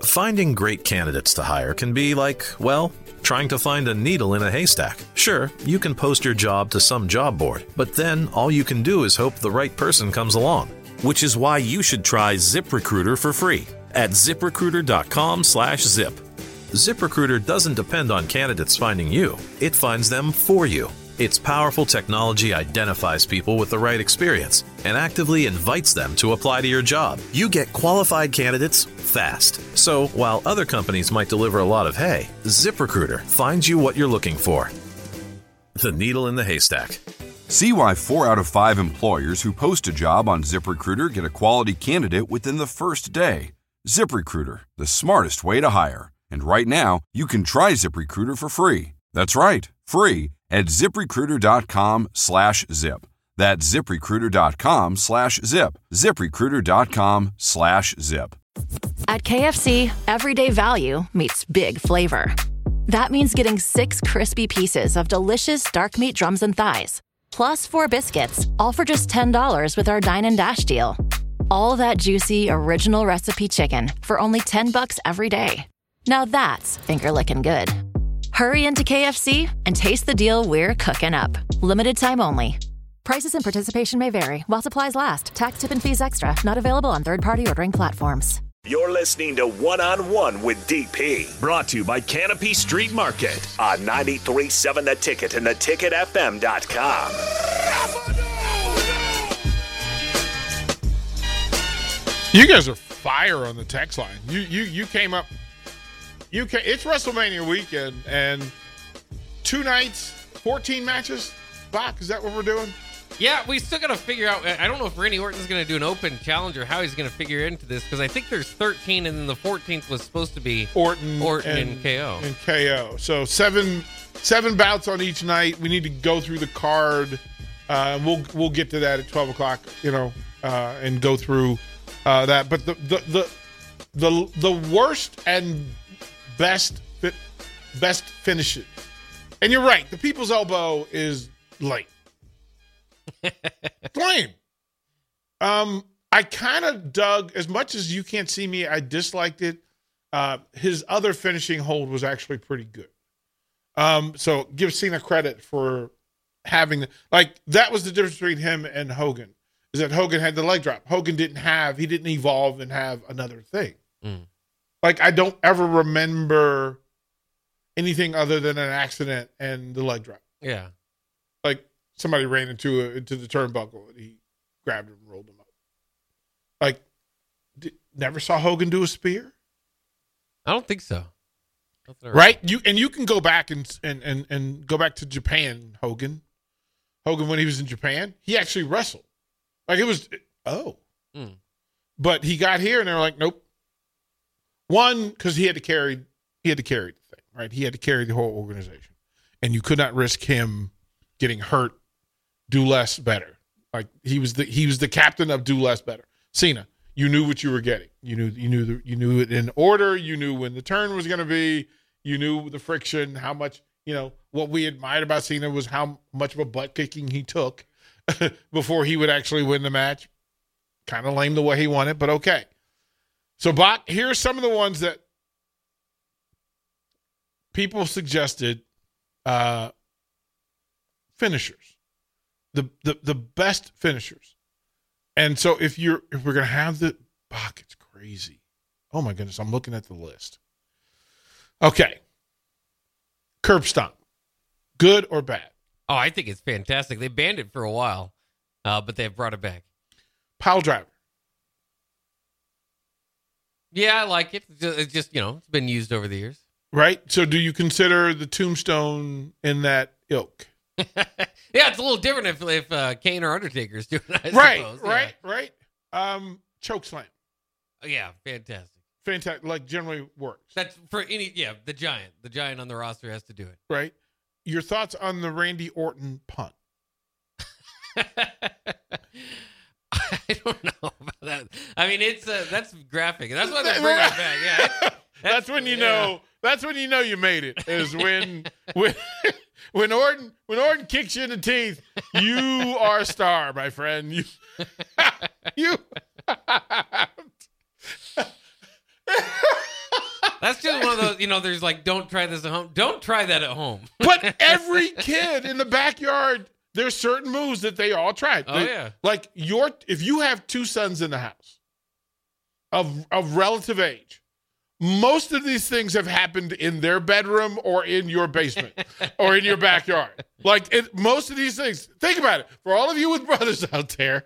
Finding great candidates to hire can be like, well, trying to find a needle in a haystack. Sure, you can post your job to some job board, but then all you can do is hope the right person comes along. Which is why you should try ZipRecruiter for free at ZipRecruiter.com/zip. ZipRecruiter doesn't depend on candidates finding you. It finds them for you. Its powerful technology identifies people with the right experience and actively invites them to apply to your job. You get qualified candidates fast. So while other companies might deliver a lot of hay, ZipRecruiter finds you what you're looking for. The needle in the haystack. See why 4 out of 5 employers who post a job on ZipRecruiter get a quality candidate within the first day. ZipRecruiter, the smartest way to hire. And right now, you can try ZipRecruiter for free. That's right, free at ZipRecruiter.com/zip. That's ZipRecruiter.com/zip. ZipRecruiter.com/zip. At KFC, everyday value meets big flavor. That means getting 6 crispy pieces of delicious dark meat drums and thighs, plus 4 biscuits, all for just $10 with our Dine and Dash deal. All that juicy, original recipe chicken for only $10 every day. Now that's finger-licking good. Hurry into KFC and taste the deal we're cooking up. Limited time only. Prices and participation may vary while supplies last. Tax, tip, and fees extra. Not available on third-party ordering platforms. You're listening to One-on-One with DP. Brought to you by Canopy Street Market on 93.7 The Ticket and theticketfm.com. You guys are fire on the text line. You came up. It's WrestleMania weekend, and 2 nights, 14 matches. Bach, is that what we're doing? Yeah, we still got to figure out. I don't know if Randy Orton's going to do an open challenge or how he's going to figure into this, because I think there's 13, and then the 14th was supposed to be Orton and KO. And KO. So seven bouts on each night. We need to go through the card. We'll get to that at 12 o'clock. And go through that. But the worst and best finishes. And you're right. The People's Elbow is lame. Lame. I kind of dug, as much as You Can't See Me, I disliked it. His other finishing hold was actually pretty good. So give Cena credit for having that was the difference between him and Hogan, is that Hogan had the leg drop. Hogan he didn't evolve and have another thing. I don't ever remember anything other than an accident and the leg drop. Yeah. Somebody ran into the turnbuckle and he grabbed him and rolled him up. Never saw Hogan do a spear? I don't think so. Right? You can go back and go back to Japan, Hogan. Hogan, when he was in Japan, he actually wrestled. But he got here and they were like, nope. One, because he had to carry the thing, right? He had to carry the whole organization. And you could not risk him getting hurt, do less, better. He was the captain of do less, better. Cena, you knew what you were getting. You knew it in order. You knew when the turn was going to be. You knew the friction, how much, what we admired about Cena was how much of a butt kicking he took before he would actually win the match. Kind of lame the way he won it, but okay. So, Bach, here are some of the ones that people suggested finishers, the best finishers. And so if we're going to have Bach, it's crazy. Oh my goodness, I'm looking at the list. Okay. Curb stomp. Good or bad? Oh, I think it's fantastic. They banned it for a while, but they've brought it back. Pile driver. Yeah, I like it. It's just, it's been used over the years. Right? So do you consider the tombstone in that ilk? Yeah, it's a little different if Kane or Undertaker's doing it, I suppose. Right. Choke slam. Yeah, fantastic. Fantastic. Generally works. That's for the Giant. The Giant on the roster has to do it. Right. Your thoughts on the Randy Orton punt? I don't know about that. I mean, that's graphic. That's why they bring it back. Yeah, that's when you know. That's when you know you made it. Is when Orton kicks you in the teeth. You are a star, my friend. You. That's just one of those, there's like, don't try this at home. Don't try that at home. But every kid in the backyard, there's certain moves that they all tried. Oh, yeah. Like if you have two sons in the house of relative age, most of these things have happened in their bedroom or in your basement or in your backyard. Like most of these things, think about it. For all of you with brothers out there,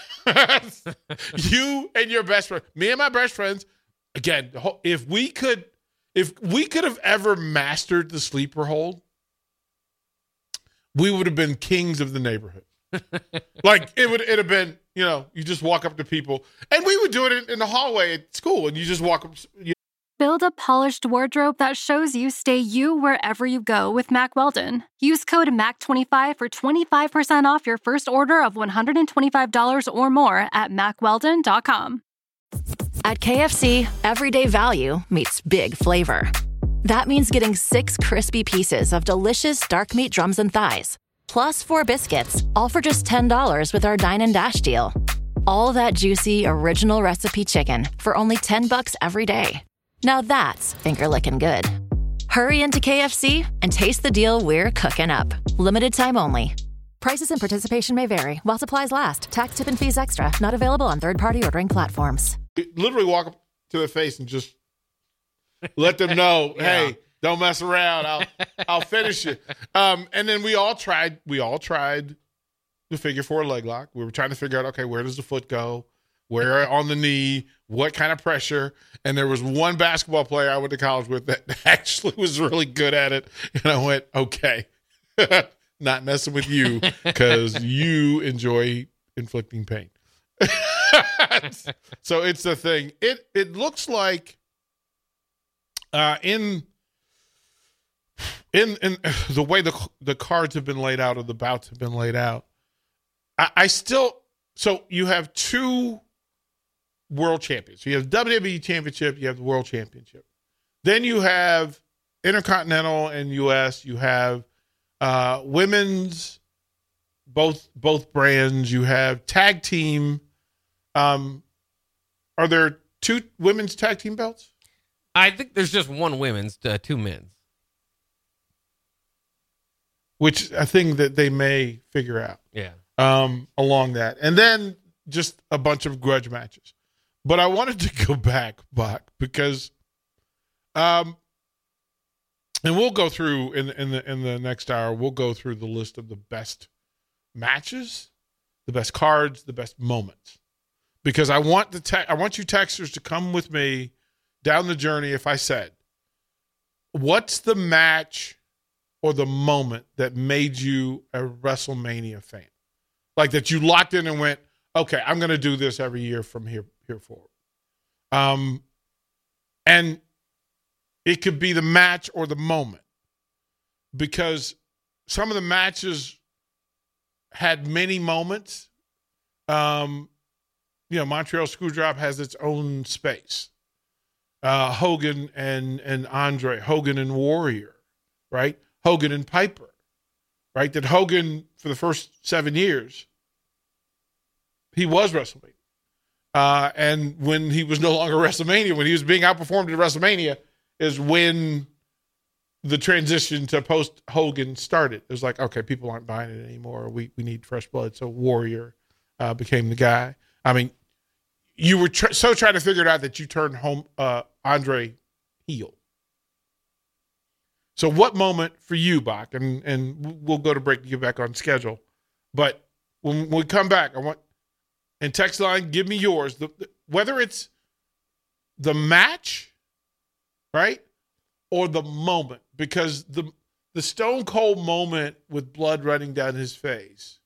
you and your best friend, me and my best friends, again, if we could have ever mastered the sleeper hold, we would have been kings of the neighborhood. Like it'd have been, you just walk up to people, and we would do it in the hallway at school, and you just walk up. Build a polished wardrobe that shows you stay you wherever you go with Mack Weldon. Use code MAC25 for 25% off your first order of $125 or more at MackWeldon.com. At KFC, everyday value meets big flavor. That means getting 6 crispy pieces of delicious dark meat drums and thighs, plus 4 biscuits, all for just $10 with our Dine and Dash deal. All that juicy, original recipe chicken for only $10 every day. Now that's finger-licking good. Hurry into KFC and taste the deal we're cooking up. Limited time only. Prices and participation may vary while supplies last. Tax, tip, and fees extra. Not available on third-party ordering platforms. Literally walk up to their face and just let them know, hey, don't mess around. I'll finish it. And then we all tried the figure 4 leg lock. We were trying to figure out, okay, where does the foot go? Where on the knee? What kind of pressure? And there was one basketball player I went to college with that actually was really good at it. And I went, okay, not messing with you because you enjoy inflicting pain. So it's the thing. It looks like in the way the cards have been laid out or the bouts have been laid out, so you have 2 world champions. So you have the WWE Championship, you have the World Championship. Then you have Intercontinental and US, you have women's, both brands, you have tag team. Are there 2 women's tag team belts? I think there's just one women's, 2 men's. Which I think that they may figure out. Yeah. Along that. And then just a bunch of grudge matches. But I wanted to go back, Bach, because and we'll go through in the next hour, we'll go through the list of the best matches, the best cards, the best moments. Because I want you texters to come with me down the journey. If I said, what's the match or the moment that made you a WrestleMania fan? Like that you locked in and went, okay, I'm going to do this every year from here forward. And it could be the match or the moment, because some of the matches had many moments. Montreal Screwjob has its own space. Hogan and Andre, Hogan and Warrior, right? Hogan and Piper, right? That Hogan, for the first 7 years, he was WrestleMania. And when he was no longer WrestleMania, when he was being outperformed at WrestleMania, is when the transition to post-Hogan started. It was like, okay, people aren't buying it anymore. We need fresh blood. So Warrior became the guy. I mean, you were so trying to figure it out that you turned Andre heel. So what moment for you, Bach? And we'll go to break to get back on schedule. But when we come back, I want, and text line, give me yours. Whether it's the match, right, or the moment, because the Stone Cold moment with blood running down his face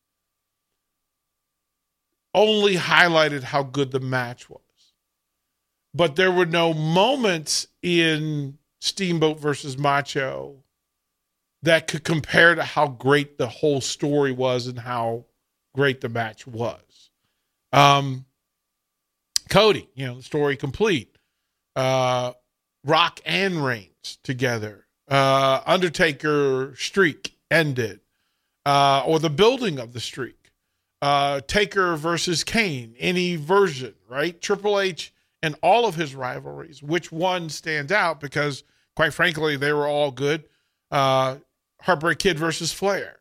only highlighted how good the match was. But there were no moments in Steamboat versus Macho that could compare to how great the whole story was and how great the match was. Cody, the story complete. Rock and Reigns together. Undertaker streak ended. Or the building of the streak. Taker versus Kane, any version, right? Triple H in all of his rivalries, which one stands out? Because, quite frankly, they were all good. Heartbreak Kid versus Flair.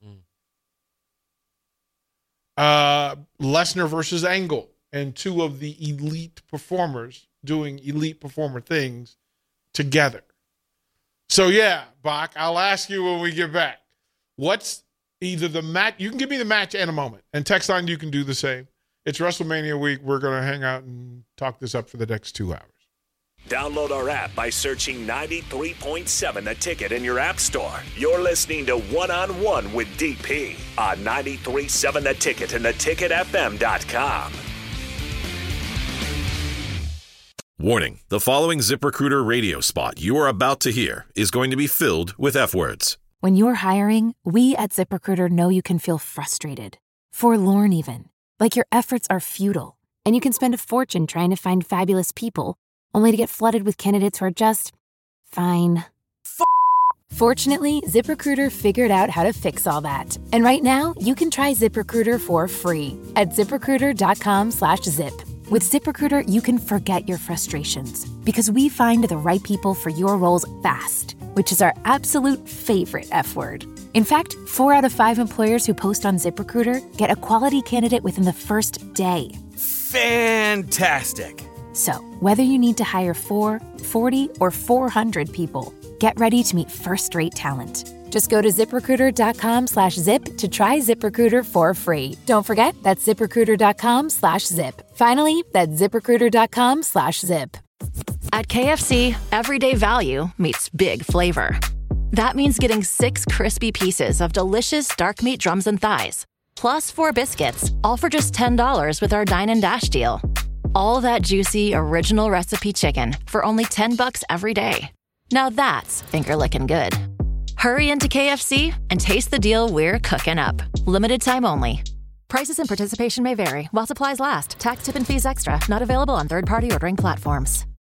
Lesnar versus Angle, and two of the elite performers doing elite performer things together. So, yeah, Bach, I'll ask you when we get back. What's either the match? You can give me the match and a moment. And text line, you can do the same. It's WrestleMania week. We're going to hang out and talk this up for the next 2 hours. Download our app by searching 93.7 The Ticket in your app store. You're listening to One-on-One with DP on 93.7 The Ticket and theticketfm.com. Warning, the following ZipRecruiter radio spot you are about to hear is going to be filled with F-words. When you're hiring, we at ZipRecruiter know you can feel frustrated, forlorn even, like your efforts are futile, and you can spend a fortune trying to find fabulous people, only to get flooded with candidates who are just fine. Fortunately, ZipRecruiter figured out how to fix all that. And right now, you can try ZipRecruiter for free at ZipRecruiter.com/zip. With ZipRecruiter, you can forget your frustrations because we find the right people for your roles fast, which is our absolute favorite F word. In fact, 4 out of 5 employers who post on ZipRecruiter get a quality candidate within the first day. Fantastic. So, whether you need to hire 4, 40, or 400 people, get ready to meet first-rate talent. Just go to ZipRecruiter.com/zip to try ZipRecruiter for free. Don't forget, that's ZipRecruiter.com/zip. Finally, that's ZipRecruiter.com/zip. At KFC, everyday value meets big flavor. That means getting 6 crispy pieces of delicious dark meat drums and thighs, plus 4 biscuits, all for just $10 with our Dine and Dash deal. All that juicy, original recipe chicken for only $10 every day. Now that's finger-licking good. Hurry into KFC and taste the deal we're cooking up. Limited time only. Prices and participation may vary while supplies last. Tax, tip, and fees extra. Not available on third-party ordering platforms.